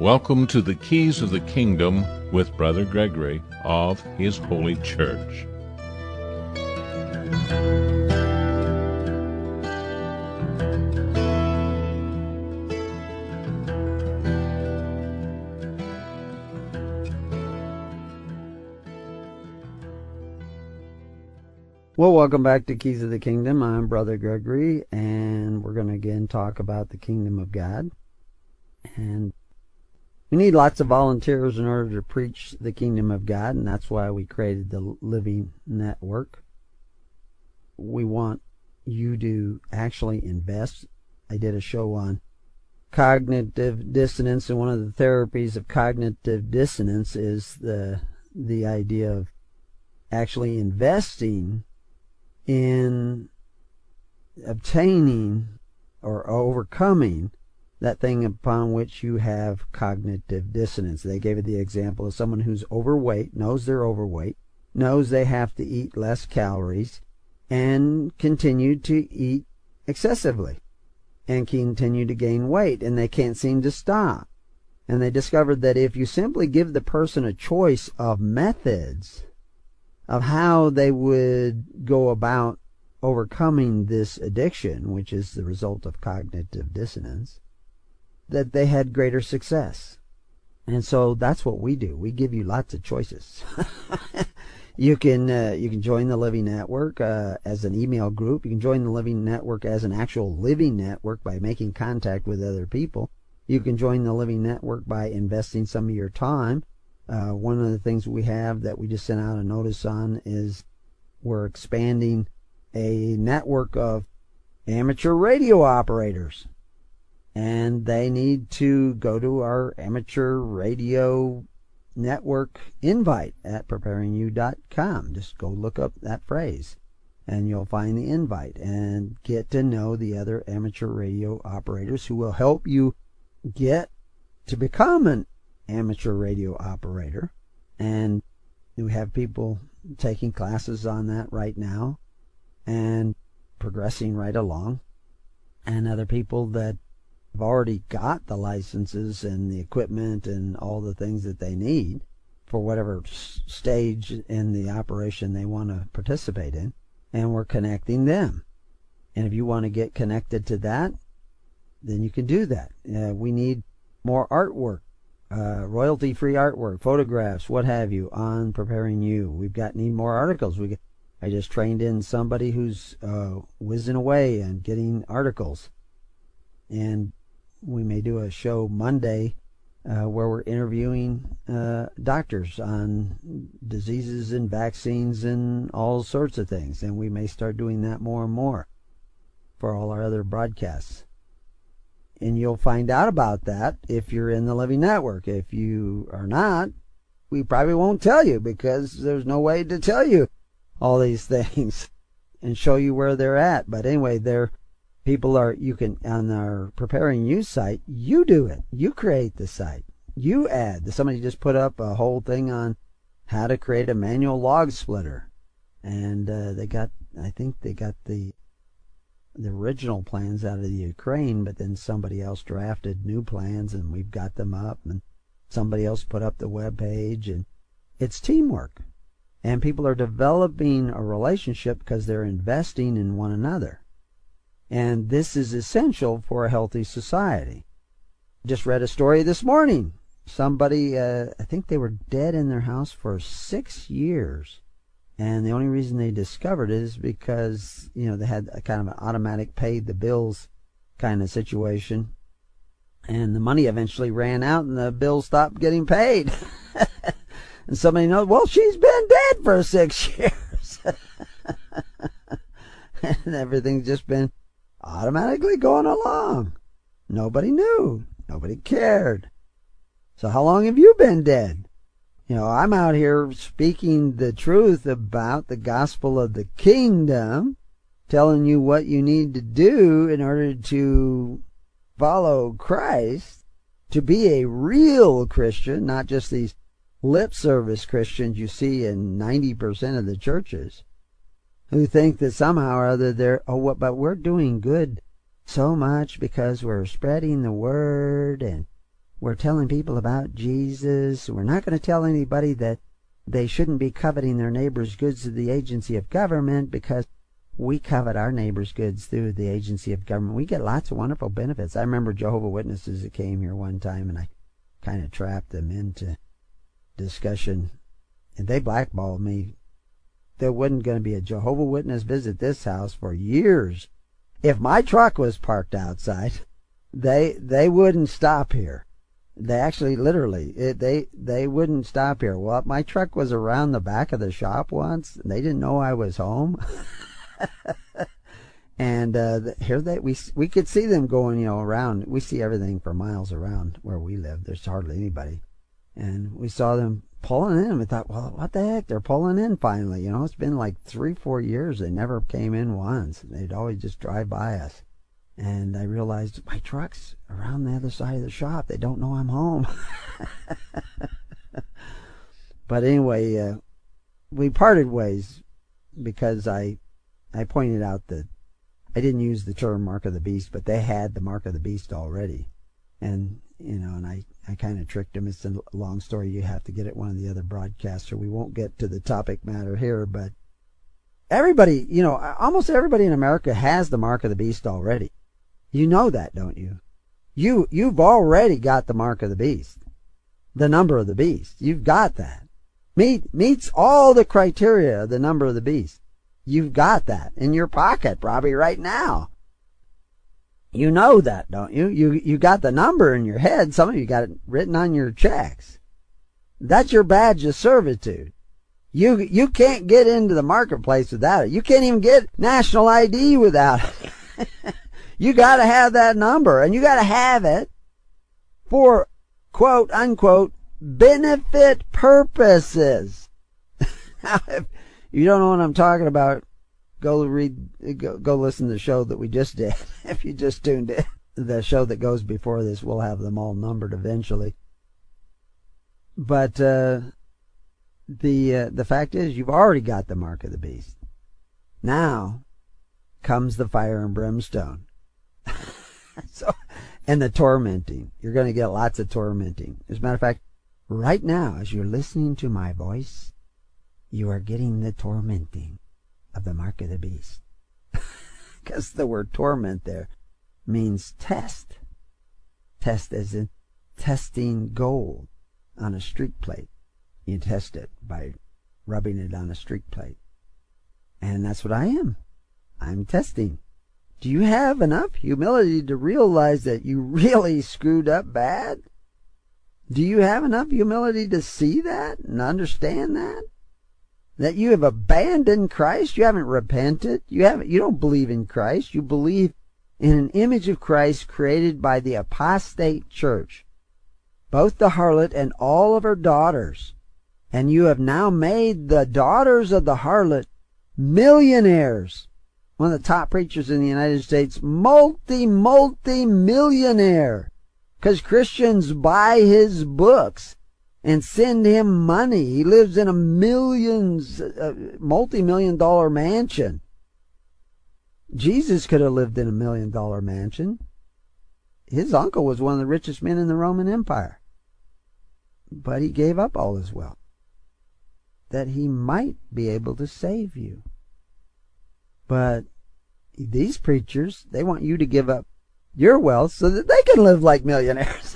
Welcome to the Keys of the Kingdom with Brother Gregory of His Holy Church. Well, welcome back to Keys of the Kingdom. I'm Brother Gregory, and we're going to again talk about the Kingdom of God. And we need lots of volunteers in order to preach the Kingdom of God, and that's why we created the Living Network. We want you to actually invest. I did a show on cognitive dissonance, and one of the therapies of cognitive dissonance is the idea of actually investing in obtaining or overcoming that thing upon which you have cognitive dissonance. They gave it the example of someone who's overweight, knows they're overweight, knows they have to eat less calories, and continue to eat excessively, and continue to gain weight, and they can't seem to stop. And they discovered that if you simply give the person a choice of methods of how they would go about overcoming this addiction, which is the result of cognitive dissonance, that they had greater success. And so that's what we do. We give you lots of choices. You can join the Living Network as an email group. You can join the Living Network as an actual living network by making contact with other people. You can join the Living Network by investing some of your time. One of the things we have that we just sent out a notice on is we're expanding a network of amateur radio operators. And they need to go to our amateur radio network invite at preparingyou.com. Just go look up that phrase and you'll find the invite and get to know the other amateur radio operators who will help you get to become an amateur radio operator. And we have people taking classes on that right now and progressing right along, and other people that have already got the licenses and the equipment and all the things that they need for whatever stage in the operation they want to participate in, and we're connecting them. And if you want to get connected to that, then you can do that. We need more artwork, royalty-free artwork, photographs, what have you, on Preparing You. Need more articles. I just trained in somebody who's whizzing away and getting articles. And we may do a show Monday where we're interviewing doctors on diseases and vaccines and all sorts of things. And we may start doing that more and more for all our other broadcasts. And you'll find out about that if you're in the Living Network. If you are not, we probably won't tell you, because there's no way to tell you all these things and show you where they're at. But anyway, you can, on our Preparing You site, you do it. You create the site. You add. Somebody just put up a whole thing on how to create a manual log splitter. And I think they got the original plans out of the Ukraine, but then somebody else drafted new plans and we've got them up, and somebody else put up the web page, and it's teamwork. And people are developing a relationship because they're investing in one another. And this is essential for a healthy society. Just read a story this morning. Somebody, I think they were dead in their house for 6 years. And the only reason they discovered it is because, they had a kind of an automatic paid the bills kind of situation. And the money eventually ran out and the bills stopped getting paid. And somebody knows, well, she's been dead for 6 years. And everything's just been automatically going along. Nobody knew. Nobody cared. So how long have you been dead? I'm out here speaking the truth about the gospel of the kingdom, telling you what you need to do in order to follow Christ, to be a real Christian, not just these lip service Christians you see in 90% of the churches, who think that somehow or other but we're doing good so much because we're spreading the word and We're telling people about Jesus. We're not going to tell anybody that they shouldn't be coveting their neighbor's goods through the agency of government, because we covet our neighbor's goods through the agency of government. We get lots of wonderful benefits. I remember Jehovah's Witnesses that came here one time, and I kind of trapped them into discussion, and they blackballed me. There wasn't going to be a Jehovah's Witness visit this house for years. If my truck was parked outside, they wouldn't stop here. They actually literally, they wouldn't stop here. Well, my truck was around the back of the shop once, and they didn't know I was home. And here we could see them going, around. We see everything for miles around where we live. There's hardly anybody. And we saw them pulling in. We thought, well, what the heck? They're pulling in finally. It's been like 3-4 years. They never came in once. They'd always just drive by us. And I realized my truck's around the other side of the shop. They don't know I'm home. But anyway, we parted ways because I pointed out that I didn't use the term mark of the beast, but they had the mark of the beast already. And, and I kind of tricked them. It's a long story. You have to get it one of the other broadcasts, or we won't get to the topic matter here. But everybody, almost everybody in America has the mark of the beast already. You know that, don't you? You've already got the mark of the beast. The number of the beast. You've got that. Meets all the criteria of the number of the beast. You've got that in your pocket probably right now. You know that, don't you? You got the number in your head. Some of you got it written on your checks. That's your badge of servitude. You can't get into the marketplace without it. You can't even get national ID without it. You got to have that number, and you got to have it for quote unquote benefit purposes. Now, if you don't know what I'm talking about, go listen to the show that we just did. If you just tuned in, the show that goes before this, we'll have them all numbered eventually. But the fact is, you've already got the mark of the beast. Now comes the fire and brimstone. And the tormenting. You're going to get lots of tormenting. As a matter of fact, right now, as you're listening to my voice, you are getting the tormenting of the mark of the beast. Because the word torment there means test. Test as in testing gold on a streak plate. You test it by rubbing it on a streak plate. And that's what I am. I'm testing. Do you have enough humility to realize that you really screwed up bad? Do you have enough humility to see that and understand that? That you have abandoned Christ? You haven't repented? You don't believe in Christ. You believe in an image of Christ created by the apostate church, both the harlot and all of her daughters. And you have now made the daughters of the harlot millionaires. One of the top preachers in the United States, multi-millionaire, because Christians buy his books and send him money. He lives in a multi-million-dollar mansion. Jesus could have lived in a $1 million mansion. His uncle was one of the richest men in the Roman Empire. But he gave up all his wealth that he might be able to save you. But these preachers, they want you to give up your wealth so that they can live like millionaires.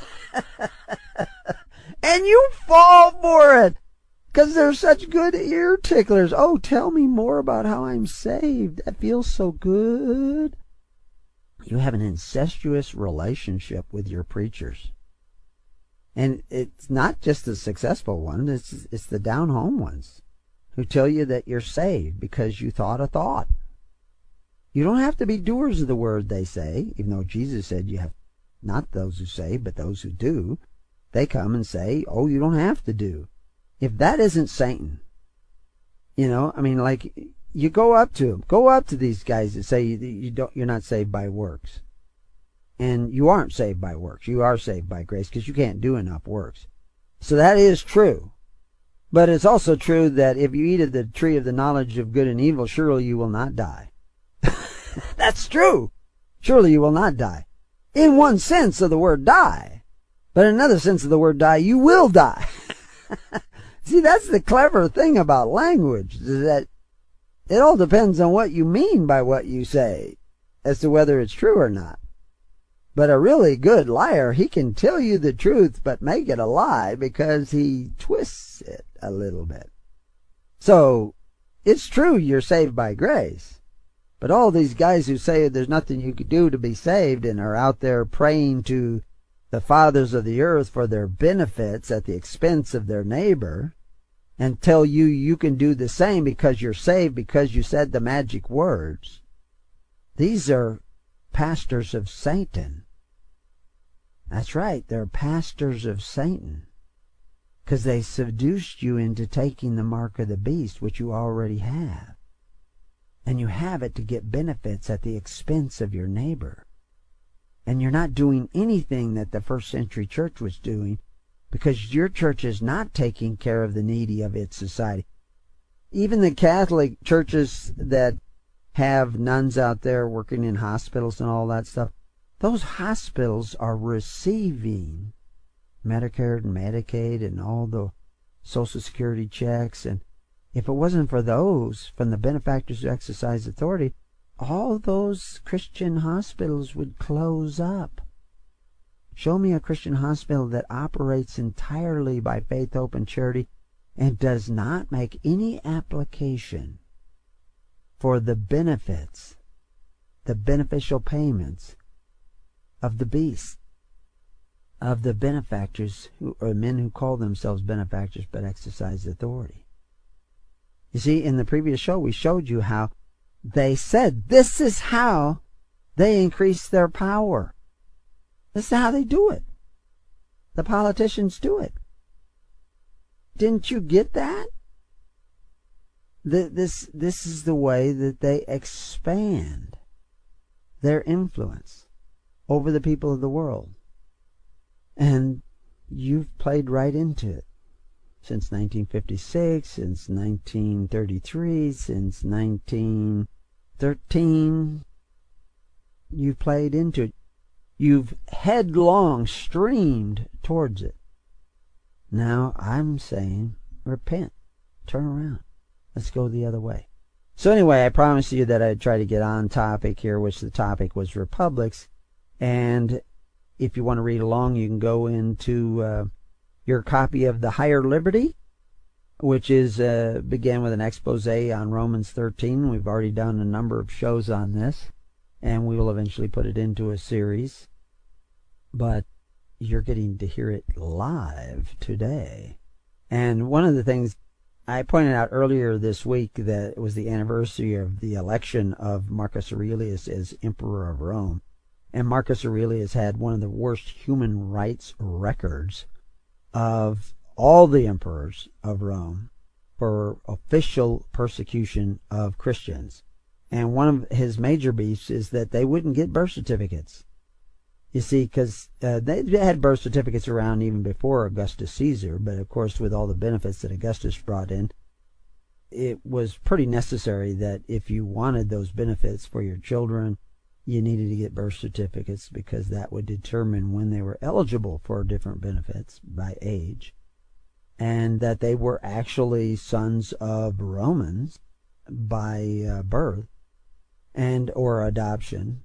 And you fall for it because they're such good ear ticklers. Oh, tell me more about how I'm saved. That feels so good. You have an incestuous relationship with your preachers. And it's not just the successful ones, it's the down-home ones who tell you that you're saved because you thought a thought. You don't have to be doers of the word, they say, even though Jesus said you have not those who say, but those who do. They come and say, oh, you don't have to do. If that isn't Satan, like you go up to these guys that say you're not saved by works. And you aren't saved by works. You are saved by grace because you can't do enough works. So that is true. But it's also true that if you eat of the tree of the knowledge of good and evil, surely you will not die. That's true. Surely you will not die. In one sense of the word die. But in another sense of the word die, you will die. See, that's the clever thing about language, is that it all depends on what you mean by what you say as to whether it's true or not. But a really good liar, he can tell you the truth but make it a lie because he twists it a little bit. So, it's true you're saved by grace. But all these guys who say there's nothing you could do to be saved and are out there praying to the fathers of the earth for their benefits at the expense of their neighbor and tell you you can do the same because you're saved because you said the magic words, these are pastors of Satan. That's right, they're pastors of Satan, because they seduced you into taking the mark of the beast, which you already have. And you have it to get benefits at the expense of your neighbor. And you're not doing anything that the first century church was doing, because your church is not taking care of the needy of its society. Even the Catholic churches that have nuns out there working in hospitals and all that stuff, those hospitals are receiving Medicare and Medicaid and all the Social Security checks. And if it wasn't for those, from the benefactors who exercise authority, all those Christian hospitals would close up. Show me a Christian hospital that operates entirely by faith, hope, and charity and does not make any application for the benefits, the beneficial payments of the beast, of the benefactors, who are men who call themselves benefactors but exercise authority. You see, in the previous show, we showed you how they said this is how they increase their power. This is how they do it. The politicians do it. Didn't you get that? This is the way that they expand their influence over the people of the world. And you've played right into it. Since 1956, since 1933, since 1913, you've played into it. You've headlong streamed towards it. Now I'm saying, repent. Turn around. Let's go the other way. So anyway, I promised you that I'd try to get on topic here, which the topic was republics. And if you want to read along, you can go into your copy of The Higher Liberty, which is began with an expose on Romans 13. We've already done a number of shows on this, and we will eventually put it into a series. But you're getting to hear it live today. And one of the things I pointed out earlier this week, that it was the anniversary of the election of Marcus Aurelius as Emperor of Rome. And Marcus Aurelius had one of the worst human rights records of all the emperors of Rome for official persecution of Christians. And one of his major beefs is that they wouldn't get birth certificates. You see, because they had birth certificates around even before Augustus Caesar, but of course with all the benefits that Augustus brought in, it was pretty necessary that if you wanted those benefits for your children, you needed to get birth certificates, because that would determine when they were eligible for different benefits by age, and that they were actually sons of Romans by birth and or adoption.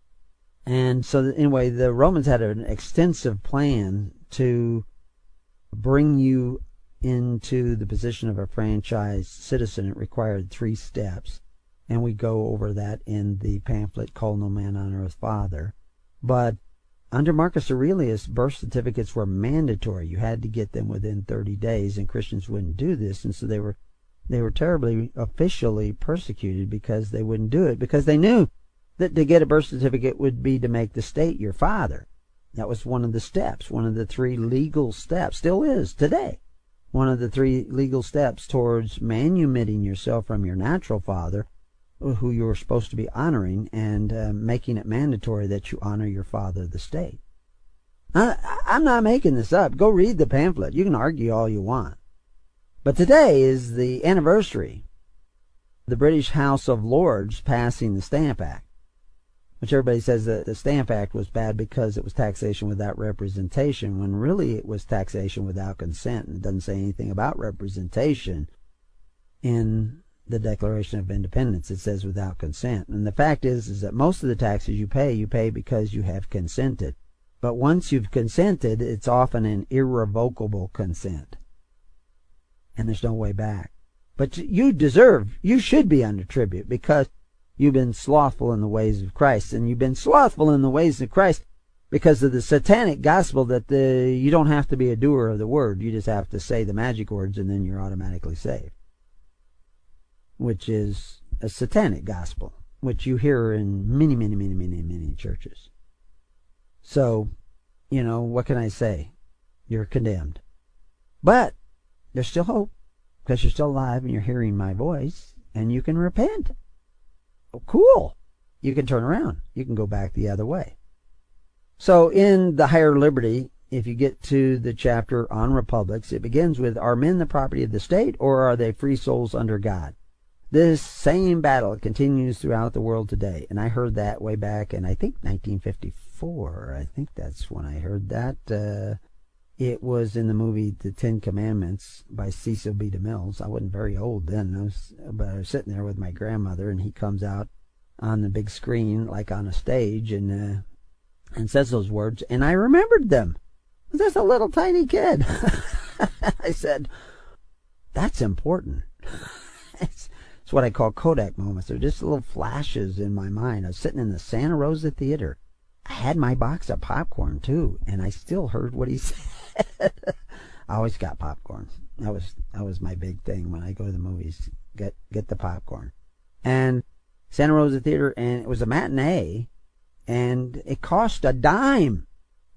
And so anyway, the Romans had an extensive plan to bring you into the position of a franchised citizen. It required 3 steps. And we go over that in the pamphlet, Call No Man on Earth Father. But under Marcus Aurelius, birth certificates were mandatory. You had to get them within 30 days, and Christians wouldn't do this. And so they were terribly officially persecuted because they wouldn't do it, because they knew that to get a birth certificate would be to make the state your father. That was one of the steps, one of the 3 legal steps, still is today. One of the 3 legal steps towards manumitting yourself from your natural father, who you were supposed to be honoring, and making it mandatory that you honor your father, the state. I'm not making this up. Go read the pamphlet. You can argue all you want. But today is the anniversary of the British House of Lords passing the Stamp Act. which everybody says that the Stamp Act was bad because it was taxation without representation, when really it was taxation without consent, and it doesn't say anything about representation in the Declaration of Independence. It says without consent. And the fact is that most of the taxes you pay because you have consented. But once you've consented, it's often an irrevocable consent. And there's no way back. But you should be under tribute because you've been slothful in the ways of Christ. And you've been slothful in the ways of Christ because of the satanic gospel that you don't have to be a doer of the word. You just have to say the magic words and then you're automatically saved. Which is a satanic gospel, which you hear in many churches. So, what can I say? You're condemned. But there's still hope, because you're still alive and you're hearing my voice, and you can repent. Oh, cool. You can turn around. You can go back the other way. So in The Higher Liberty, if you get to the chapter on republics, it begins with, are men the property of the state, or are they free souls under God? This same battle continues throughout the world today. And I heard that way back in, I think, 1954. I think that's when I heard that. It was in the movie The Ten Commandments by Cecil B. DeMille. I wasn't very old then. But I was sitting there with my grandmother, and he comes out on the big screen, like on a stage, and says those words. And I remembered them. I was just a little tiny kid. I said, that's important. It's what I call Kodak moments. They're just little flashes in my mind. I was sitting in the Santa Rosa Theater. I had my box of popcorn, too, and I still heard what he said. I always got popcorn. That was my big thing when I go to the movies. Get the popcorn. And Santa Rosa Theater, and it was a matinee, and it cost a dime.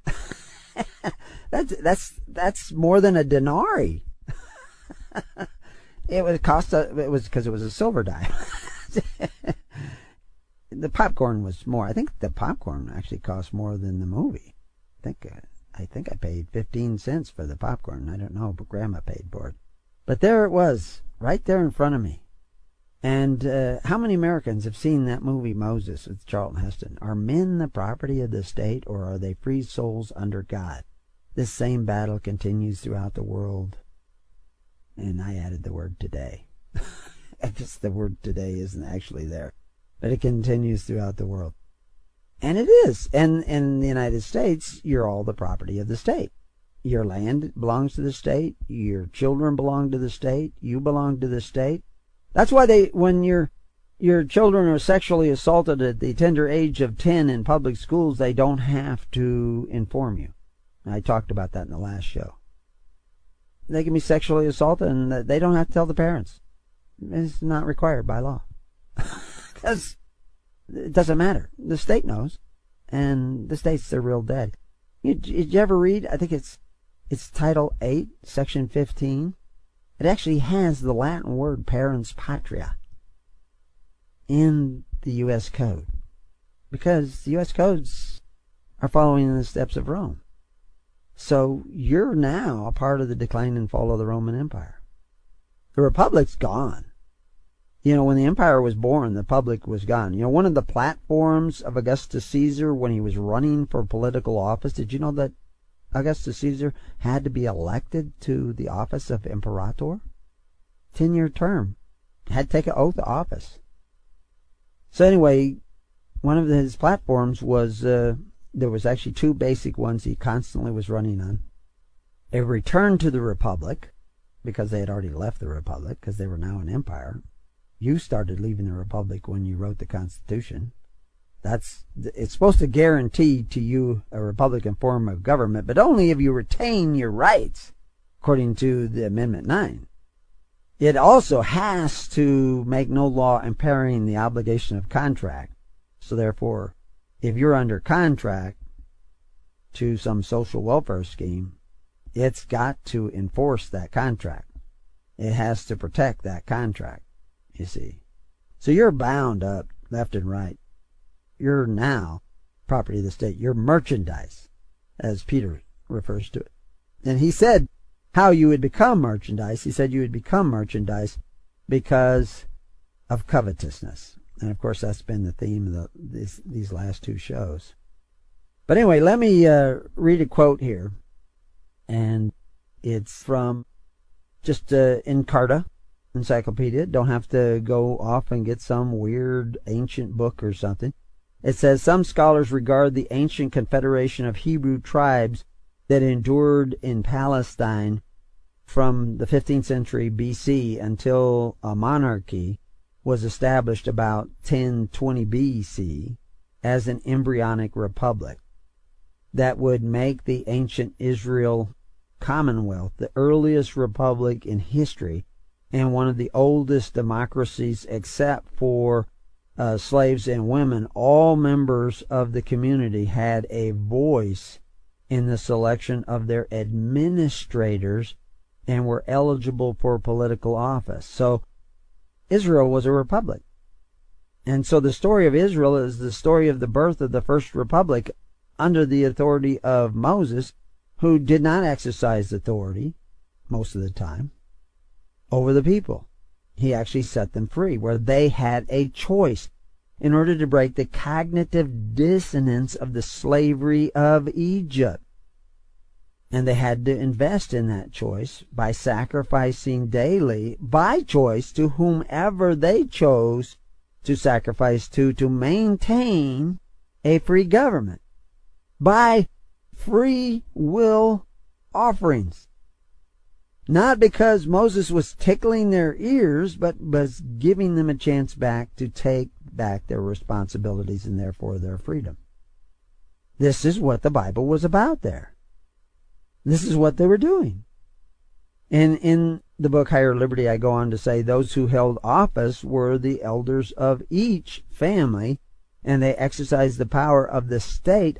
That's more than a denarii. It was because it was a silver dime. The popcorn was more. I think the popcorn actually cost more than the movie. I think I paid 15 cents for the popcorn. I don't know, but Grandma paid for it. But there it was, right there in front of me. And how many Americans have seen that movie Moses with Charlton Heston? Are men the property of the state, or are they free souls under God? This same battle continues throughout the world. And I added the word today. I guess the word today isn't actually there. But it continues throughout the world. And it is. And in the United States, you're all the property of the state. Your land belongs to the state. Your children belong to the state. You belong to the state. That's why when your children are sexually assaulted at the tender age of 10 in public schools, they don't have to inform you. I talked about that in the last show. They can be sexually assaulted and they don't have to tell the parents. It's not required by law. Because it doesn't matter. The state knows. And the state's the real dead. Did you ever read? I think it's Title 8, Section 15. It actually has the Latin word parens patria in the U.S. Code. Because the U.S. codes are following in the steps of Rome. So you're now a part of the decline and fall of the Roman Empire. The Republic's gone. When the empire was born, the Republic was gone. One of the platforms of Augustus Caesar when he was running for political office, did you know that Augustus Caesar had to be elected to the office of Imperator? 10-year term. Had to take an oath of office. So anyway, one of his platforms was... there was actually two basic ones he constantly was running on. A return to the Republic, because they had already left the Republic, because they were now an empire. You started leaving the Republic when you wrote the Constitution. It's supposed to guarantee to you a Republican form of government, but only if you retain your rights, according to the Amendment 9. It also has to make no law impairing the obligation of contract. So therefore, if you're under contract to some social welfare scheme, it's got to enforce that contract. It has to protect that contract, you see. So you're bound up left and right. You're now property of the state. You're merchandise, as Peter refers to it. And he said how you would become merchandise. He said you would become merchandise because of covetousness. And of course, that's been the theme of these last two shows. But anyway, let me read a quote here. And it's from just Encarta Encyclopedia. Don't have to go off and get some weird ancient book or something. It says, some scholars regard the ancient confederation of Hebrew tribes that endured in Palestine from the 15th century BC until a monarchy was established about 1020 BC as an embryonic republic that would make the ancient Israel Commonwealth the earliest republic in history and one of the oldest democracies, except for slaves and women. All members of the community had a voice in the selection of their administrators and were eligible for political office. So Israel was a republic. And so the story of Israel is the story of the birth of the first republic under the authority of Moses, who did not exercise authority most of the time over the people. He actually set them free, where they had a choice in order to break the cognitive dissonance of the slavery of Egypt. And they had to invest in that choice by sacrificing daily, by choice, to whomever they chose to sacrifice to maintain a free government, by free will offerings. Not because Moses was tickling their ears, but was giving them a chance back to take back their responsibilities and therefore their freedom. This is what the Bible was about there. This is what they were doing. And in the book Higher Liberty, I go on to say those who held office were the elders of each family, and they exercised the power of the state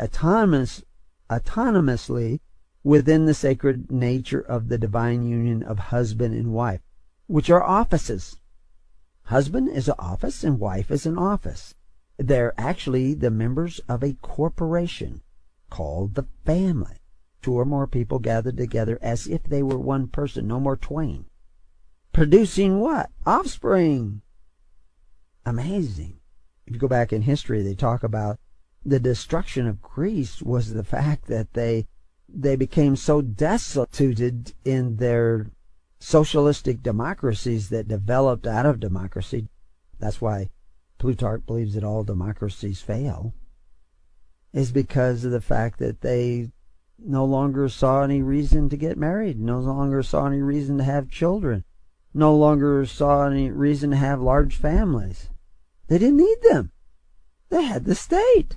autonomously within the sacred nature of the divine union of husband and wife, which are offices. Husband is an office and wife is an office. They're actually the members of a corporation called the family. Two or more people gathered together as if they were one person, no more twain. Producing what? Offspring. Amazing. If you go back in history, they talk about the destruction of Greece was the fact that they became so destituted in their socialistic democracies that developed out of democracy. That's why Plutarch believes that all democracies fail, is because of the fact that they no longer saw any reason to get married, no longer saw any reason to have children, no longer saw any reason to have large families. They didn't need them. They had the state.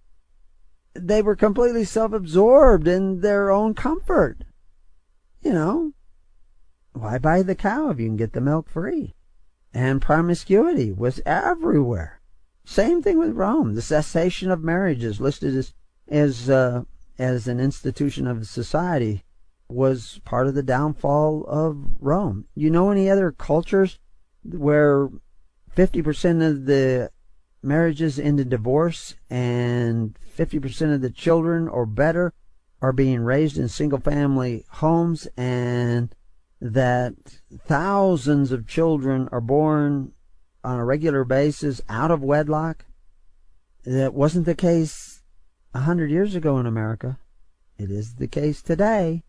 They were completely self-absorbed in their own comfort. You know, why buy the cow if you can get the milk free? And promiscuity was everywhere. Same thing with Rome. The cessation of marriage is listed as an institution of society was part of the downfall of Rome. You know any other cultures where 50% of the marriages end in divorce and 50% of the children or better are being raised in single-family homes, and that thousands of children are born on a regular basis out of wedlock? That wasn't the case 100 years ago in America. It is the case today.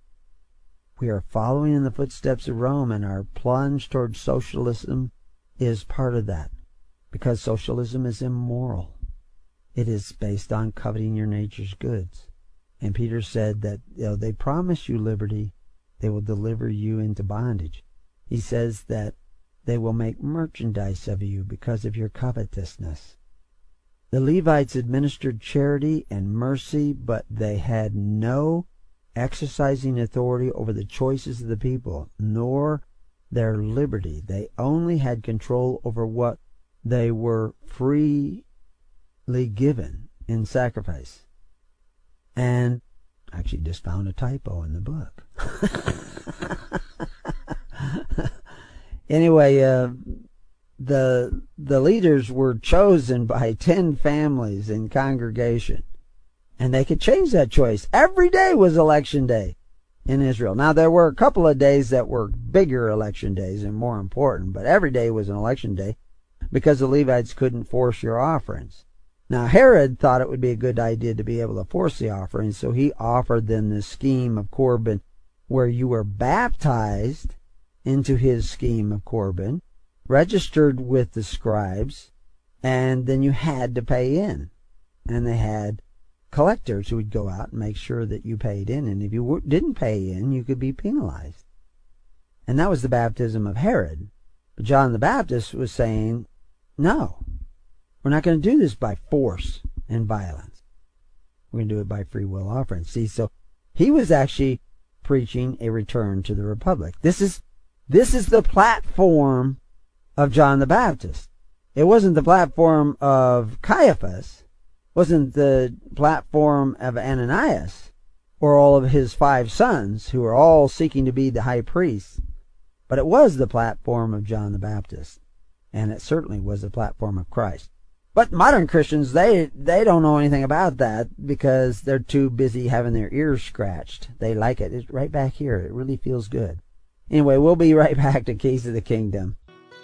We are following in the footsteps of Rome, and our plunge towards socialism is part of that, because socialism is immoral. It is based on coveting your nature's goods. And Peter said that they promise you liberty, they will deliver you into bondage. He says that they will make merchandise of you because of your covetousness. The Levites administered charity and mercy, but they had no exercising authority over the choices of the people, nor their liberty. They only had control over what they were freely given in sacrifice. And I actually just found a typo in the book. Anyway, the leaders were chosen by 10 families in congregation, and they could change that choice. Every day was election day in Israel. Now, there were a couple of days that were bigger election days and more important, but every day was an election day, because the Levites couldn't force your offerings. Now Herod thought it would be a good idea to be able to force the offerings, so he offered them this scheme of Corban where you were baptized into his scheme of Corban, registered with the scribes, and then you had to pay in. And they had collectors who would go out and make sure that you paid in, and if you didn't pay in, you could be penalized. And that was the baptism of Herod. But John the Baptist was saying, no, we're not going to do this by force and violence. We're going to do it by free will offering. See, so he was actually preaching a return to the Republic. This is the platform of John the Baptist. It wasn't the platform of Caiaphas. It wasn't the platform of Ananias or all of his 5 sons who are all seeking to be the high priests. But it was the platform of John the Baptist. And it certainly was the platform of Christ. But modern Christians, they don't know anything about that because they're too busy having their ears scratched. They like it. It's right back here. It really feels good. Anyway, we'll be right back to Keys of the Kingdom.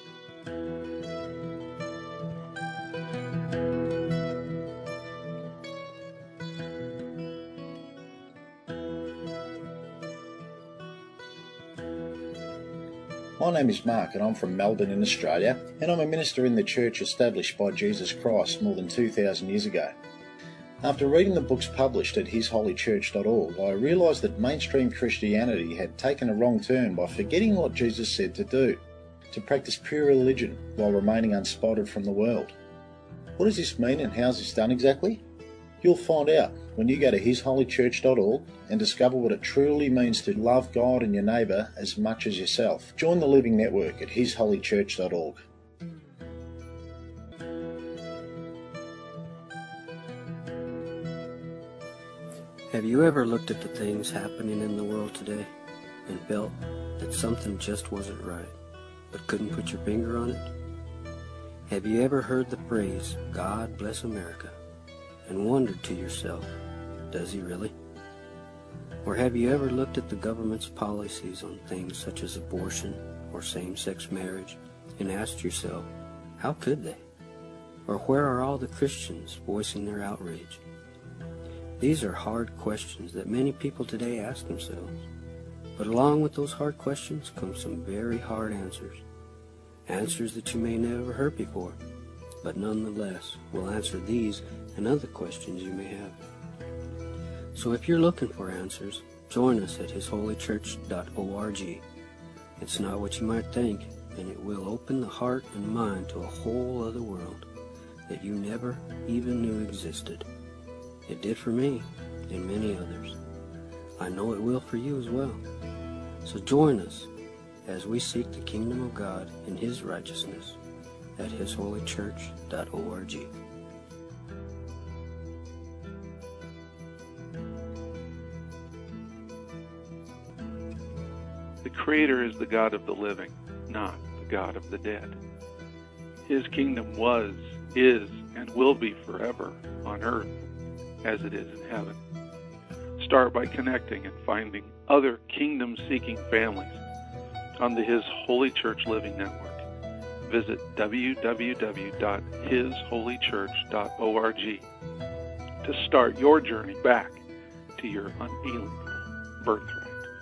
My name is Mark and I'm from Melbourne in Australia, and I'm a minister in the church established by Jesus Christ more than 2,000 years ago. After reading the books published at hisholychurch.org, I realised that mainstream Christianity had taken a wrong turn by forgetting what Jesus said to do, to practice pure religion while remaining unspotted from the world. What does this mean and how is this done exactly? You'll find out when you go to hisholychurch.org and discover what it truly means to love God and your neighbour as much as yourself. Join the Living Network at hisholychurch.org. Have you ever looked at the things happening in the world today and felt that something just wasn't right, but couldn't put your finger on it? Have you ever heard the phrase, God bless America, and wondered to yourself, does he really? Or have you ever looked at the government's policies on things such as abortion or same-sex marriage and asked yourself, how could they? Or where are all the Christians voicing their outrage? These are hard questions that many people today ask themselves. But along with those hard questions come some very hard answers. Answers that you may never have heard before, but nonetheless will answer these and other questions you may have. So if you're looking for answers, join us at hisholychurch.org. It's not what you might think, and it will open the heart and mind to a whole other world that you never even knew existed. It did for me and many others. I know it will for you as well. So join us as we seek the kingdom of God and his righteousness at hisholychurch.org. The Creator is the God of the living, not the God of the dead. His kingdom was, is, and will be forever on earth as it is in heaven. Start by connecting and finding other kingdom-seeking families on the His Holy Church Living Network. Visit www.hisholychurch.org to start your journey back to your unalienable birthright.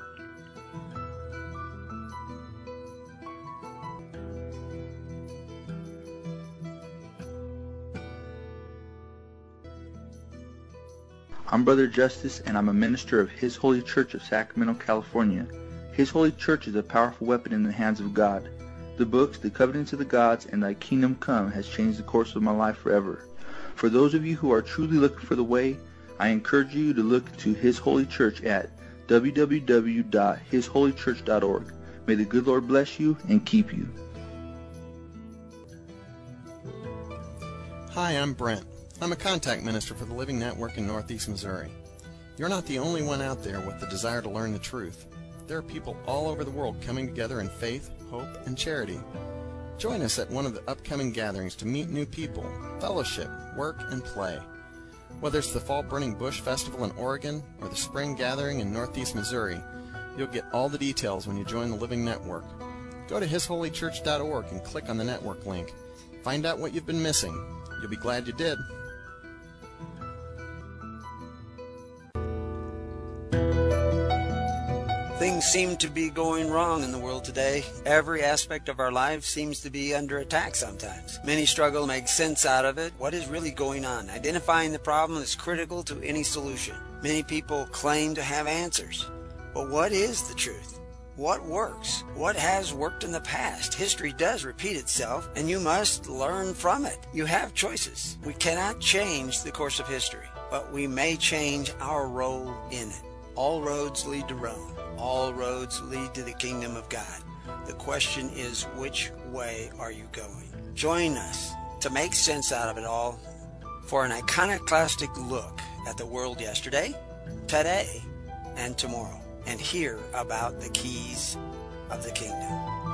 I'm Brother Justice, and I'm a minister of His Holy Church of Sacramento, California. His Holy Church is a powerful weapon in the hands of God. The books, The Covenants of the Gods, and Thy Kingdom Come has changed the course of my life forever. For those of you who are truly looking for the way, I encourage you to look to His Holy Church at www.hisholychurch.org. May the good Lord bless you and keep you. Hi, I'm Brent. I'm a contact minister for the Living Network in Northeast Missouri. You're not the only one out there with the desire to learn the truth. There are people all over the world coming together in faith, hope, and charity. Join us at one of the upcoming gatherings to meet new people, fellowship, work, and play. Whether it's the Fall Burning Bush Festival in Oregon or the Spring Gathering in Northeast Missouri, you'll get all the details when you join the Living Network. Go to hisholychurch.org and click on the network link. Find out what you've been missing. You'll be glad you did. Things seem to be going wrong in the world today. Every aspect of our lives seems to be under attack sometimes. Many struggle to make sense out of it. What is really going on? Identifying the problem is critical to any solution. Many people claim to have answers. But what is the truth? What works? What has worked in the past? History does repeat itself, and you must learn from it. You have choices. We cannot change the course of history, but we may change our role in it. All roads lead to Rome. All roads lead to the kingdom of God. The question is, which way are you going? Join us to make sense out of it all for an iconoclastic look at the world yesterday, today, and tomorrow, and hear about the keys of the kingdom.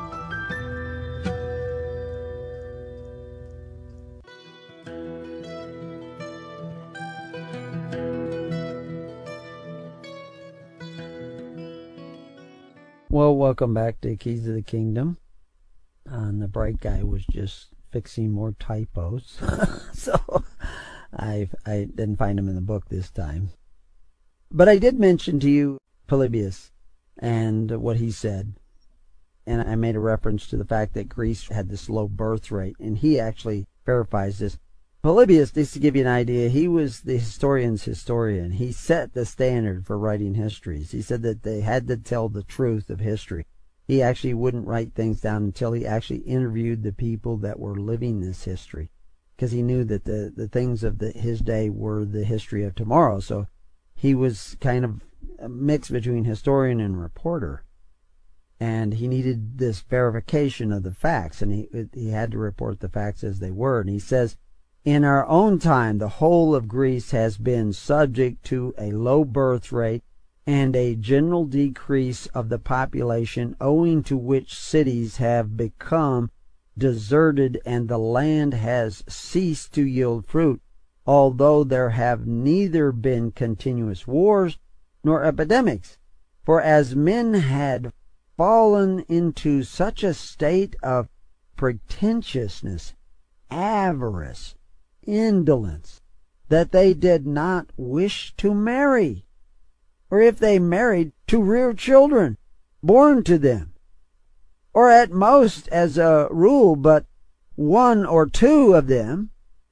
Well, welcome back to Keys of the Kingdom. And the bright guy was just fixing more typos. So I didn't find him in the book this time. But I did mention to you Polybius and what he said. And I made a reference to the fact that Greece had this low birth rate. And he actually verifies this. Polybius, just to give you an idea, he was the historian's historian. He set the standard for writing histories. He said that they had to tell the truth of history. He actually wouldn't write things down until he actually interviewed the people that were living this history, because he knew that the things of his day were the history of tomorrow. So he was kind of a mix between historian and reporter. And he needed this verification of the facts, and he had to report the facts as they were. And he says, in our own time, the whole of Greece has been subject to a low birth rate and a general decrease of the population, owing to which cities have become deserted and the land has ceased to yield fruit, although there have neither been continuous wars nor epidemics. For as men had fallen into such a state of pretentiousness, avarice, indolence, that they did not wish to marry, or if they married, to rear children born to them, or at most, as a rule, but one or two of them,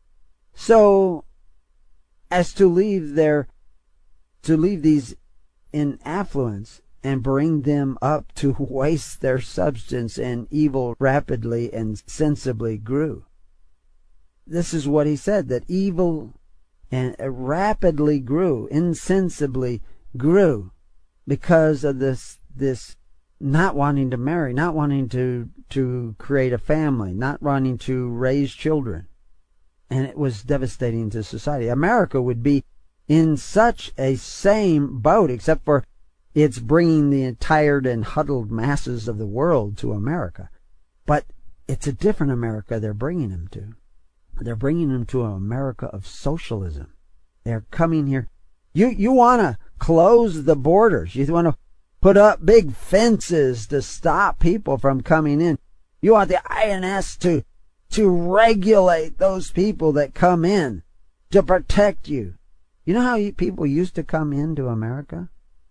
so as to leave these in affluence and bring them up to waste their substance, and evil rapidly and sensibly grew. This is what he said, that evil and rapidly grew, insensibly grew, because of this not wanting to marry, not wanting to create a family, not wanting to raise children. And it was devastating to society. America would be in such a same boat, except for it's bringing the tired and huddled masses of the world to America. But it's a different America they're bringing them to. They're bringing them to an America of socialism. They're coming here. You want to close the borders. You want to put up big fences to stop people from coming in. You want the INS to regulate those people that come in, to protect you. You know how people used to come into America?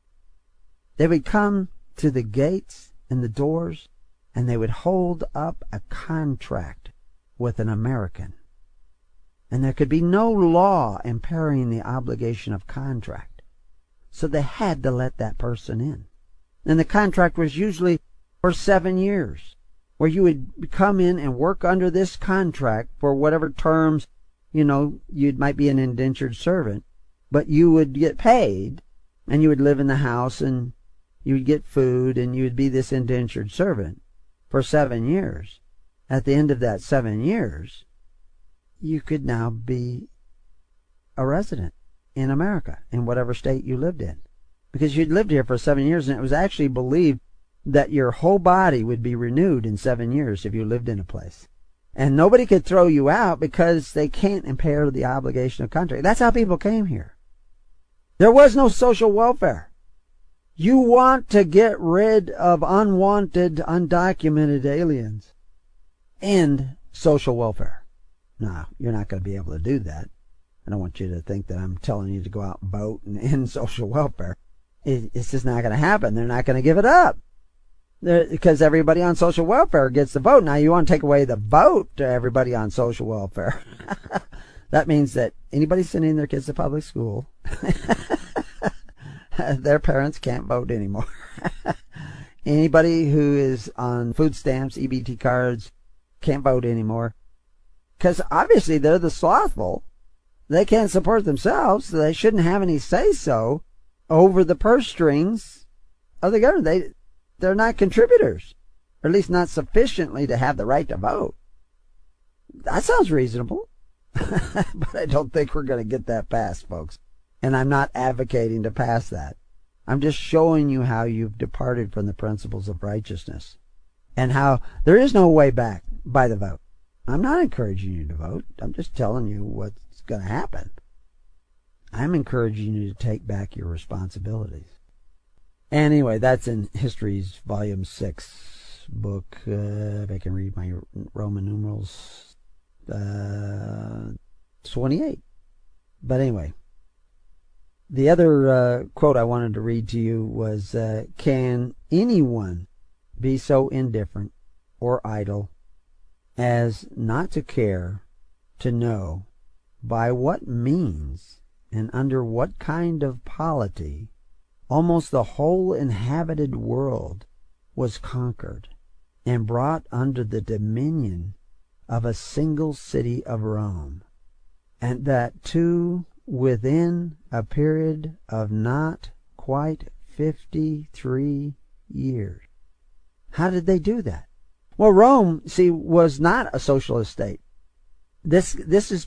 They would come to the gates and the doors, and they would hold up a contract with an American. And there could be no law impairing the obligation of contract. So they had to let that person in. And the contract was usually for 7 years, where you would come in and work under this contract for whatever terms, you might be an indentured servant, but you would get paid, and you would live in the house, and you would get food, and you would be this indentured servant for 7 years. At the end of that 7 years, you could now be a resident in America, in whatever state you lived in. Because you'd lived here for 7 years, and it was actually believed that your whole body would be renewed in 7 years if you lived in a place. And nobody could throw you out because they can't impair the obligation of contract. That's how people came here. There was no social welfare. You want to get rid of unwanted, undocumented aliens. End social welfare. No, you're not going to be able to do that. I don't want you to think that I'm telling you to go out and vote and end social welfare. It's just not going to happen. They're not going to give it up. Because everybody on social welfare gets the vote. Now you want to take away the vote to everybody on social welfare. That means that anybody sending their kids to public school, their parents can't vote anymore. Anybody who is on food stamps, EBT cards, can't vote anymore. Because obviously they're the slothful. They can't support themselves, so they shouldn't have any say-so over the purse strings of the government. They're not contributors, or at least not sufficiently to have the right to vote. That sounds reasonable, but I don't think we're going to get that passed, folks. And I'm not advocating to pass that. I'm just showing you how you've departed from the principles of righteousness and how there is no way back by the vote. I'm not encouraging you to vote. I'm just telling you what's going to happen. I'm encouraging you to take back your responsibilities. Anyway, that's in History's Volume 6 book. If I can read my Roman numerals, 28. But anyway, the other quote I wanted to read to you was, can anyone be so indifferent or idle as not to care to know by what means and under what kind of polity almost the whole inhabited world was conquered and brought under the dominion of a single city of Rome, and that too within a period of not quite 53 years. How did they do that? Well, Rome, see, was not a socialist state. This is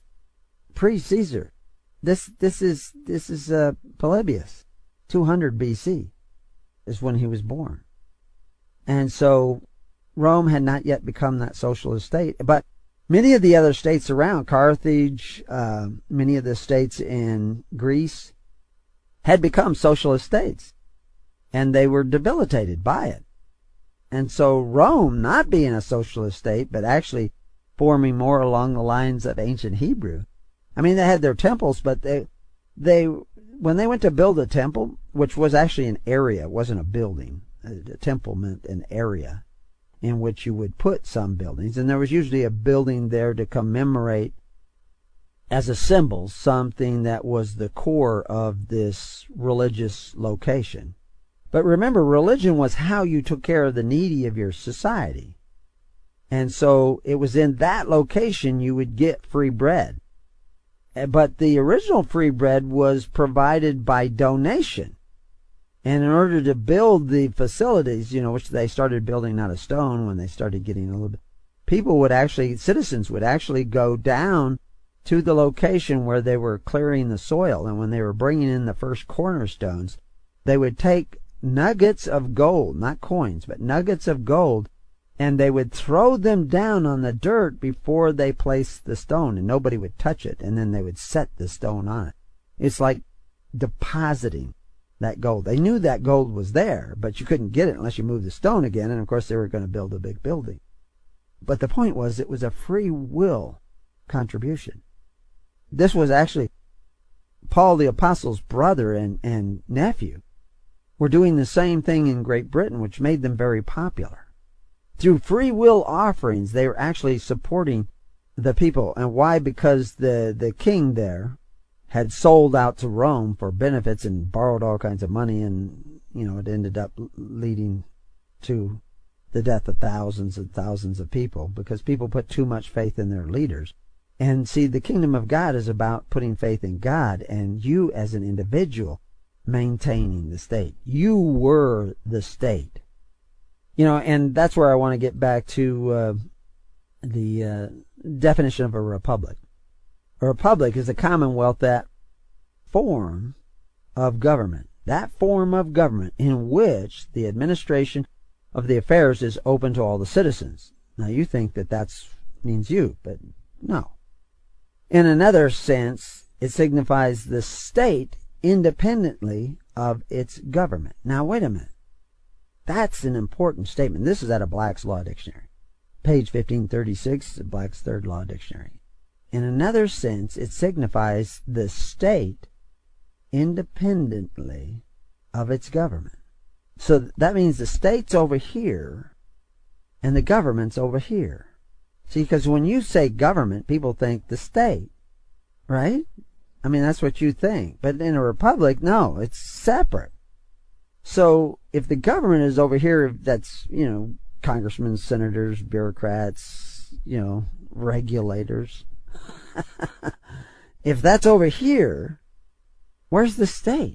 pre-Caesar. This is Polybius. 200 BC is when he was born. And so Rome had not yet become that socialist state. But many of the other states around, Carthage, many of the states in Greece, had become socialist states. And they were debilitated by it. And so Rome, not being a socialist state, but actually forming more along the lines of ancient Hebrew. I mean, they had their temples, but they when they went to build a temple, which was actually an area, it wasn't a building. A temple meant an area in which you would put some buildings. And there was usually a building there to commemorate as a symbol something that was the core of this religious location. But remember, religion was how you took care of the needy of your society. And so it was in that location you would get free bread. But the original free bread was provided by donation. And in order to build the facilities, which they started building out of stone when they started getting a little bit, citizens would actually go down to the location where they were clearing the soil. And when they were bringing in the first cornerstones, they would take nuggets of gold, not coins, but nuggets of gold, and they would throw them down on the dirt before they placed the stone, and nobody would touch it, and then they would set the stone on it. It's like depositing that gold. They knew that gold was there, but you couldn't get it unless you moved the stone again, and of course they were going to build a big building. But the point was, it was a free will contribution. This was actually Paul the Apostle's brother and nephew were doing the same thing in Great Britain, which made them very popular. Through free will offerings, they were actually supporting the people. And why? Because the king there had sold out to Rome for benefits and borrowed all kinds of money, and it ended up leading to the death of thousands and thousands of people because people put too much faith in their leaders. And see, the kingdom of God is about putting faith in God and you as an individual maintaining the state. You were the state. And that's where I want to get back to the definition of a republic. A republic is a commonwealth, that form of government. That form of government in which the administration of the affairs is open to all the citizens. Now you think that means you, but no. In another sense, it signifies the state independently of its government. Now wait a minute. That's an important statement. This is out of Black's Law Dictionary. Page 1536, Black's Third Law Dictionary. In another sense, it signifies the state independently of its government. So that means the state's over here and the government's over here. See, because when you say government, people think the state, right? I mean, that's what you think. But in a republic, no, it's separate. So if the government is over here, that's, congressmen, senators, bureaucrats, regulators. If that's over here, where's the state?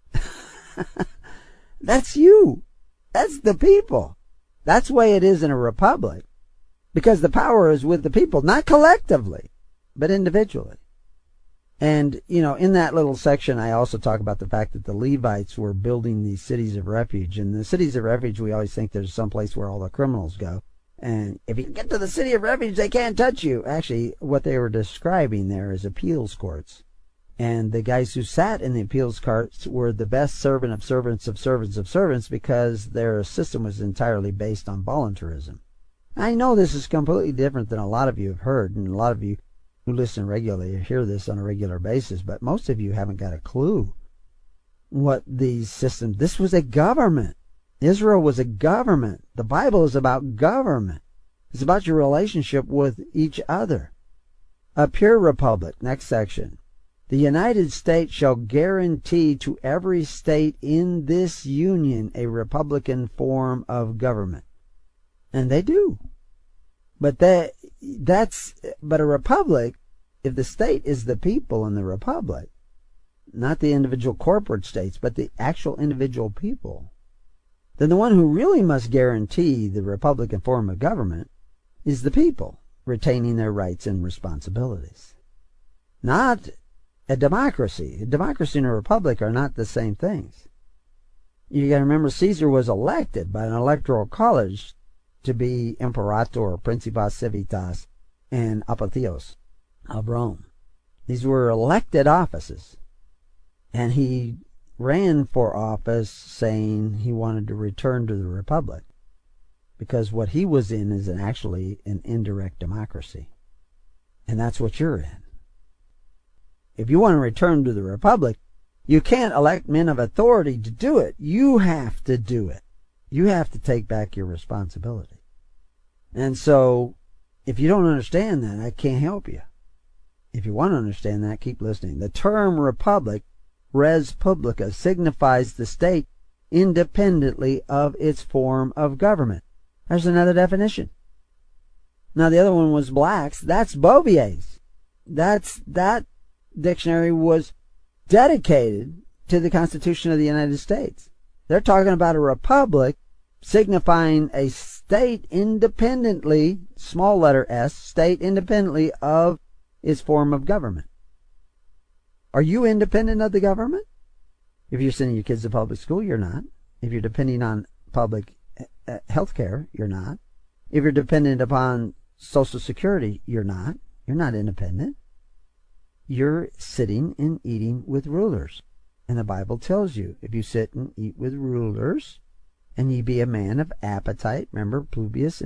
That's you. That's the people. That's the way it is in a republic. Because the power is with the people, not collectively, but individually. And, in that little section, I also talk about the fact that the Levites were building these cities of refuge. And the cities of refuge, we always think there's some place where all the criminals go. And if you get to the city of refuge, they can't touch you. Actually, what they were describing there is appeals courts. And the guys who sat in the appeals courts were the best servant of servants of servants of servants because their system was entirely based on voluntarism. I know this is completely different than a lot of you have heard, and a lot of you who listen regularly hear this on a regular basis, but most of you haven't got a clue what these systems. This was a government. Israel was a government. The Bible is about government. It's about your relationship with each other. A pure republic. Next section. The United States shall guarantee to every state in this union a republican form of government. And they do. But a republic, if the state is the people in the republic, not the individual corporate states, but the actual individual people, then the one who really must guarantee the republican form of government is the people, retaining their rights and responsibilities. Not a democracy. A democracy and a republic are not the same things. You got to remember, Caesar was elected by an electoral college to be Imperator, Principes Civitas, and Apotheos of Rome. These were elected offices. And he ran for office saying he wanted to return to the republic, because what he was in is actually an indirect democracy. And that's what you're in. If you want to return to the republic, you can't elect men of authority to do it. You have to do it. You have to take back your responsibility. And so, if you don't understand that, I can't help you. If you want to understand that, keep listening. The term republic, res publica, signifies the state independently of its form of government. There's another definition. Now, the other one was Black's. That's Bovier's. That dictionary was dedicated to the Constitution of the United States. They're talking about a republic signifying a state independently, small letter S, state independently of its form of government. Are you independent of the government? If you're sending your kids to public school, you're not. If you're depending on public health care, you're not. If you're dependent upon Social Security, you're not. You're not independent. You're sitting and eating with rulers. And the Bible tells you, if you sit and eat with rulers, and ye be a man of appetite, remember Plubius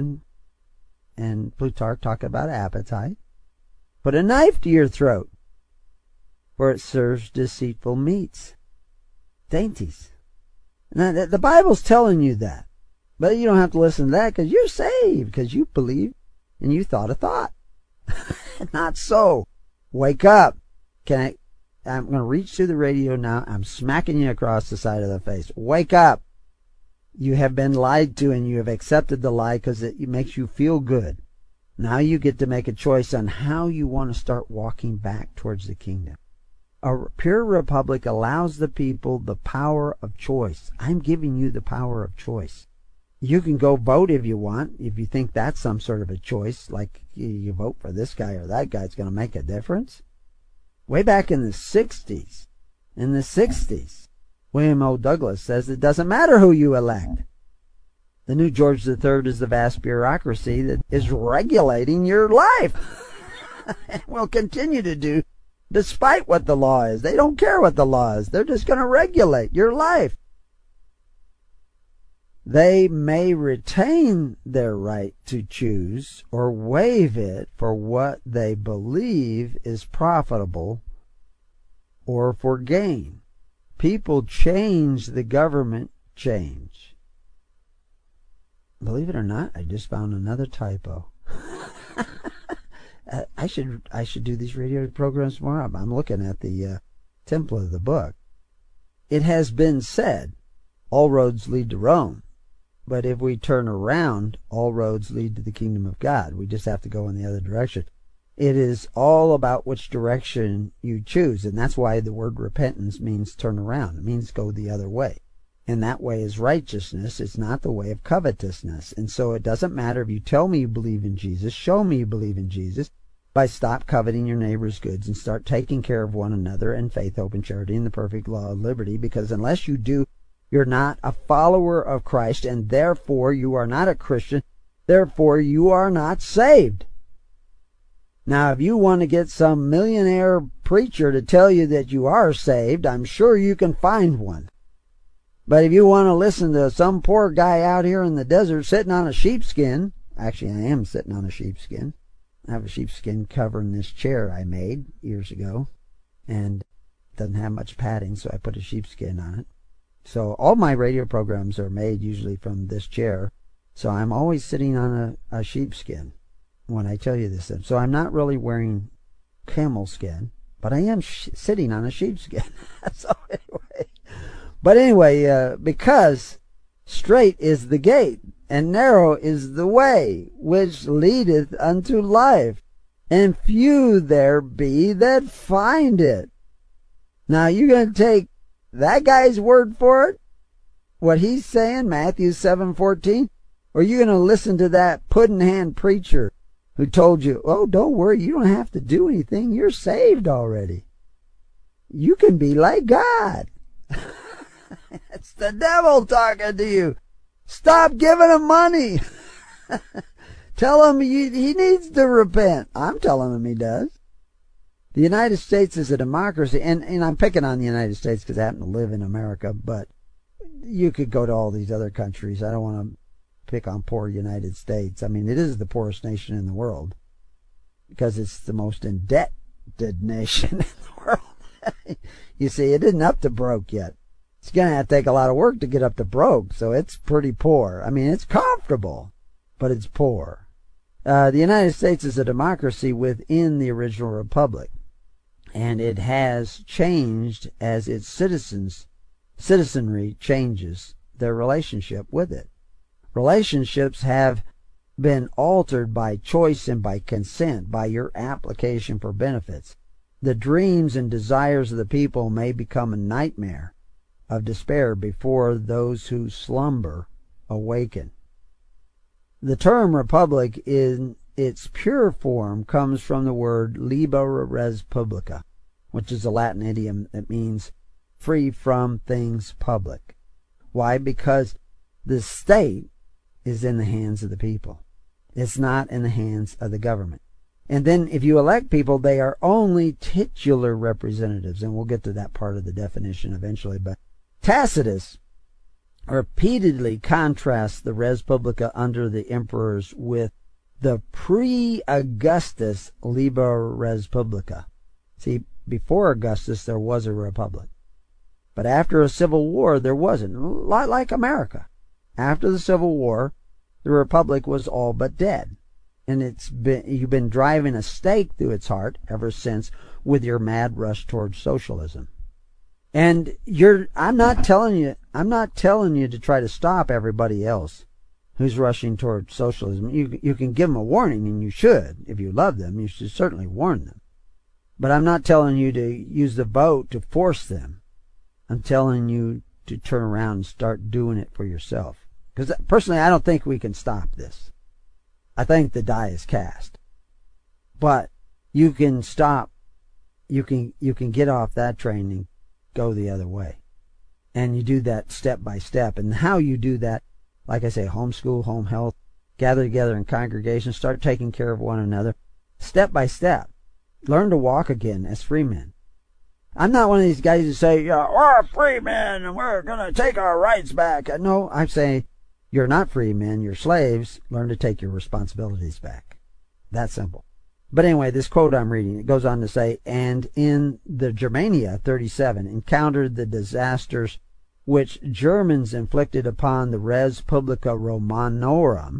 and Plutarch talk about appetite, put a knife to your throat, for it serves deceitful meats, dainties. Now, the Bible's telling you that, but you don't have to listen to that because you're saved, because you believe and you thought a thought. Not so. Wake up. I'm going to reach to the radio now. I'm smacking you across the side of the face. Wake up. You have been lied to, and you have accepted the lie because it makes you feel good. Now you get to make a choice on how you want to start walking back towards the kingdom. A pure republic allows the people the power of choice. I'm giving you the power of choice. You can go vote if you want, if you think that's some sort of a choice, like you vote for this guy or that guy, it's going to make a difference. Way back in the 60s, William O. Douglas says it doesn't matter who you elect. The new George III is the vast bureaucracy that is regulating your life. And will continue to do, despite what the law is. They don't care what the law is. They're just going to regulate your life. They may retain their right to choose or waive it for what they believe is profitable or for gain. People change, the government change. Believe it or not, I just found another typo. I should do these radio programs more. I'm looking at the template of the book. It has been said, all roads lead to Rome. But if we turn around, all roads lead to the kingdom of God. We just have to go in the other direction. It is all about which direction you choose. And that's why the word repentance means turn around. It means go the other way. And that way is righteousness. It's not the way of covetousness. And so it doesn't matter if you tell me you believe in Jesus, show me you believe in Jesus, by stop coveting your neighbor's goods and start taking care of one another in faith, hope, and charity and the perfect law of liberty. Because unless you do, you're not a follower of Christ, and therefore you are not a Christian. Therefore you are not saved. Now, if you want to get some millionaire preacher to tell you that you are saved, I'm sure you can find one. But if you want to listen to some poor guy out here in the desert sitting on a sheepskin, actually I am sitting on a sheepskin. I have a sheepskin covering this chair I made years ago, and it doesn't have much padding, so I put a sheepskin on it. So all my radio programs are made usually from this chair, so I'm always sitting on a sheepskin when I tell you this. So I'm not really wearing camel skin, but I am sitting on a sheepskin. So anyway, because straight is the gate, and narrow is the way which leadeth unto life, and few there be that find it. Now you're going to take that guy's word for it, what he's saying, Matthew 7:14, or are you going to listen to that pudding-hand preacher who told you, oh, don't worry, you don't have to do anything, you're saved already. You can be like God. It's the devil talking to you. Stop giving him money. Tell him he needs to repent. I'm telling him he does. The United States is a democracy, and I'm picking on the United States because I happen to live in America, but you could go to all these other countries. I don't want to pick on poor United States. I mean, it is the poorest nation in the world because it's the most indebted nation in the world. You see, it isn't up to broke yet. It's going to have to take a lot of work to get up to broke, so it's pretty poor. I mean, it's comfortable, but it's poor. The United States is a democracy within the original republic, and it has changed as its citizenry changes their relationship with it. Relationships have been altered by choice and by consent, by your application for benefits. The dreams and desires of the people may become a nightmare of despair before those who slumber awaken. The term republic in its pure form comes from the word liber res publica, which is a Latin idiom that means free from things public. Why? Because the state is in the hands of the people. It's not in the hands of the government. And then if you elect people, they are only titular representatives, and we'll get to that part of the definition eventually. But Tacitus repeatedly contrasts the res publica under the emperors with the pre-Augustus liber res publica. See, before Augustus there was a republic, but after a civil war there wasn't. A lot like America. After the Civil War, the republic was all but dead, and you've been driving a stake through its heart ever since with your mad rush towards socialism. And I'm not telling you to try to stop everybody else who's rushing toward socialism. You can give them a warning, and you should. If you love them, you should certainly warn them. But I'm not telling you to use the vote to force them. I'm telling you to turn around and start doing it for yourself. Because personally, I don't think we can stop this. I think the die is cast. But you can stop. You can get off that train and go the other way. And you do that step by step. And how you do that, like I say, homeschool, home health, gather together in congregations, start taking care of one another, step by step. Learn to walk again as free men. I'm not one of these guys who say, yeah, we're free men and we're going to take our rights back. No, I'm saying You're not free men, you're slaves. Learn to take your responsibilities back. That simple. But anyway, this quote I'm reading, it goes on to say, and in the Germania 37 encountered the disasters which Germans inflicted upon the Res Publica Romanorum.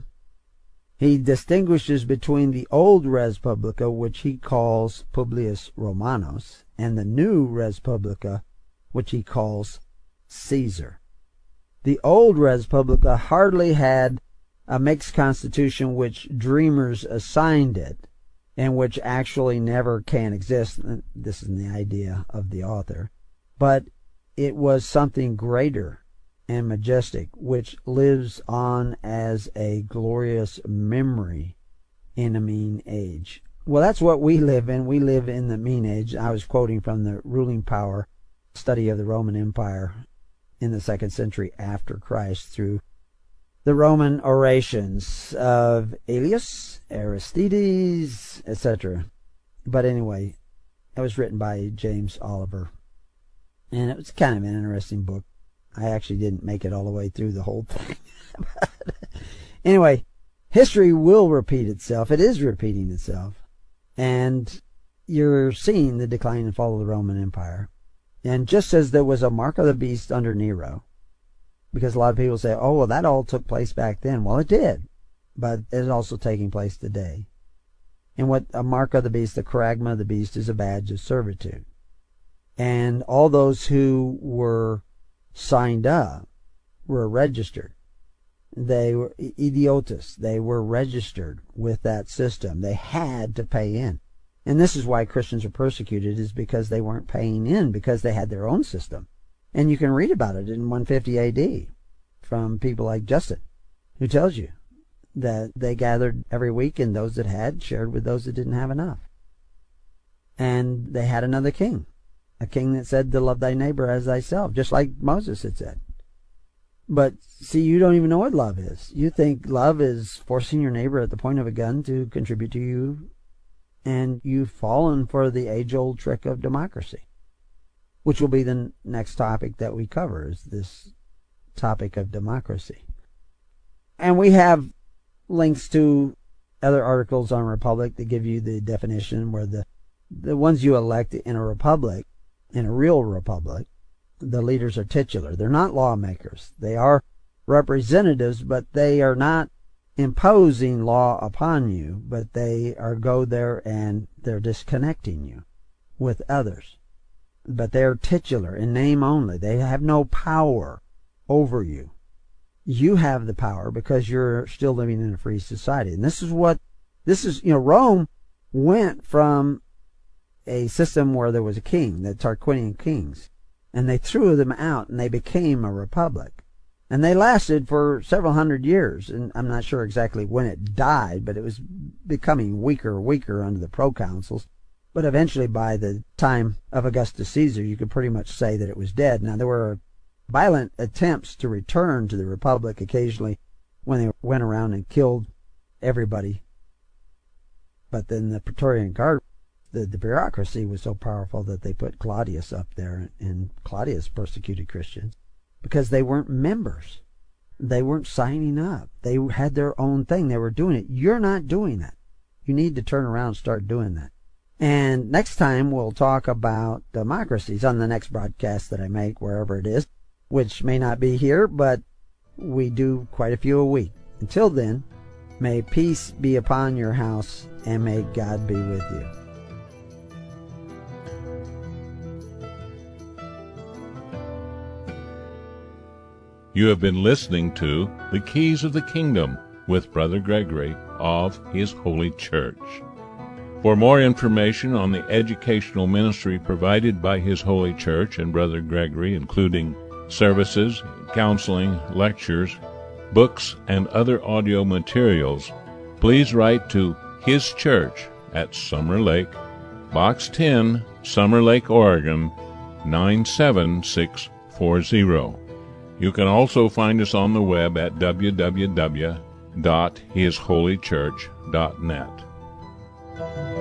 He distinguishes between the old Res Publica, which he calls Publius Romanus, and the new Res Publica, which he calls Caesar. The old Res Publica hardly had a mixed constitution which dreamers assigned it, and which actually never can exist. This is the idea of the author. But it was something greater and majestic, which lives on as a glorious memory in a mean age. Well, that's what we live in. We live in the mean age. I was quoting from the Ruling Power Study of the Roman Empire in the 2nd century after Christ through the Roman orations of Aelius, Aristides, etc. But anyway, it was written by James Oliver, and it was kind of an interesting book. I actually didn't make it all the way through the whole thing. But anyway, history will repeat itself. It is repeating itself. And you're seeing the decline and fall of the Roman Empire. And just as there was a mark of the beast under Nero, because a lot of people say, oh, well, that all took place back then. Well, it did, but it's also taking place today. And what a mark of the beast, the charagma of the beast, is a badge of servitude. And all those who were signed up were registered. They were idiotus. They were registered with that system. They had to pay in. And this is why Christians are persecuted, is because they weren't paying in, because they had their own system. And you can read about it in 150 AD from people like Justin, who tells you that they gathered every week, and those that had shared with those that didn't have enough. And they had another king, a king that said to love thy neighbor as thyself, just like Moses had said. But see, you don't even know what love is. You think love is forcing your neighbor at the point of a gun to contribute to you, and you've fallen for the age-old trick of democracy, which will be the next topic that we cover, is this topic of democracy. And we have links to other articles on Republic that give you the definition, where the ones you elect in a republic, in a real republic, the leaders are titular. They're not lawmakers. They are representatives, but they are not imposing law upon you, but they are go there and they're disconnecting you with others. But they're titular in name only. They have no power over you. You have the power because you're still living in a free society. And this is, Rome went from a system where there was a king, the Tarquinian kings, and they threw them out and they became a republic. And they lasted for several hundred years, and I'm not sure exactly when it died, but it was becoming weaker under the proconsuls. But eventually, by the time of Augustus Caesar, you could pretty much say that it was dead. Now, there were violent attempts to return to the republic occasionally when they went around and killed everybody. But then the Praetorian Guard, the bureaucracy was so powerful that they put Claudius up there, and Claudius persecuted Christians because they weren't members. They weren't signing up. They had their own thing. They were doing it. You're not doing that. You need to turn around and start doing that. And next time we'll talk about democracies on the next broadcast that I make, wherever it is, which may not be here, but we do quite a few a week. Until then, may peace be upon your house, and may God be with you. You have been listening to The Keys of the Kingdom with Brother Gregory of His Holy Church. For more information on the educational ministry provided by His Holy Church and Brother Gregory, including services, counseling, lectures, books, and other audio materials, please write to His Church at Summer Lake, Box 10, Summer Lake, Oregon, 97640. You can also find us on the web at www.hisholychurch.net.